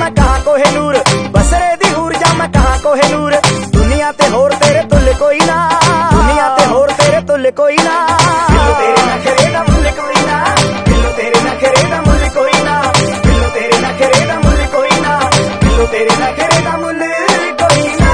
मैं कहाँ कोहिनूर, बसरे दी हूर जा मैं कहाँ कोहिनूर। दुनिया ते होर तेरे तुल कोई ना, दुनिया ते होर तेरे तुल कोई ना। बिल्लो तेरे नखरे दा मुल कोई ना, बिल्लो तेरे नखरे दा मुल कोई ना, बिल्लो तेरे नखरे दा मुल कोई ना, बिल्लो तेरे नखरे दा मुल कोई ना।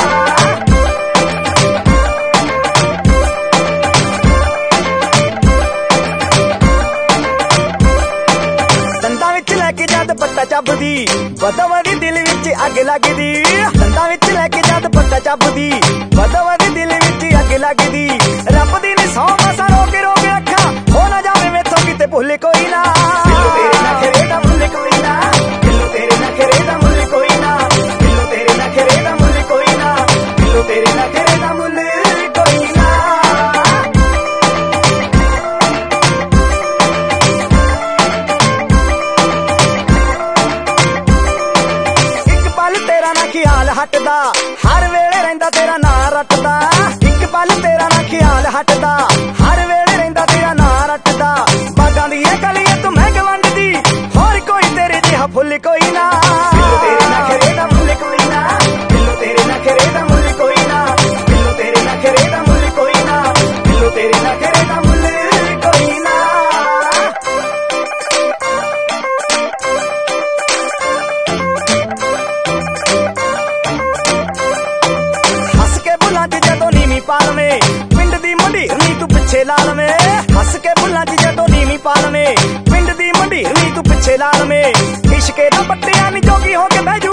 दंदा विच लैके जद पट्टा चबदी, वधो वधी दिल विच अग लगदी। दंदा विच लैके जद पट्टा चबदी, वधो वधी दिल विच अग लगदी। रब दी नी सौ मसा रोक रोक रखा, हो ना जावे मेथों किते भुल कोई ना। बिल्लो तेरे नखरे दा मुल कोई ना, बिल्लो तेरे नखरे दा मुल कोई ना, बिल्लो तेरे नखरे दा मुल कोई ना, बिल्लो तेरे नखरे दा मुल कोई ना। ख्याल हटदा, हर वेले रहिंदा तेरा नां रटदा। इक पल तेरा ना ख्याल हटदा, हर वेले रहिंदा तेरा नां रटदा। बागां दियां गलियां तू महंग वंडदी, होर कोई तेरे जिहा फुल कोई ना। बिल्लो तेरे नखरे दा मुल कोई ना, बिल्लो तेरे नखरे दा मुल कोई ना, बिल्लो तेरे नखरे दा मुल कोई ना, बिल्लो तेरे नखरे दा मुल कोई ना। पालवे पिंड दी मंडीरनी तू पिछे लालवे, हस के बुल्लां च जदों नीवी पालवे। पिंड दी मंडीरनी तू पिछे लालवे, इश्के दा पट्टियां नी जोगी हो के बैजू।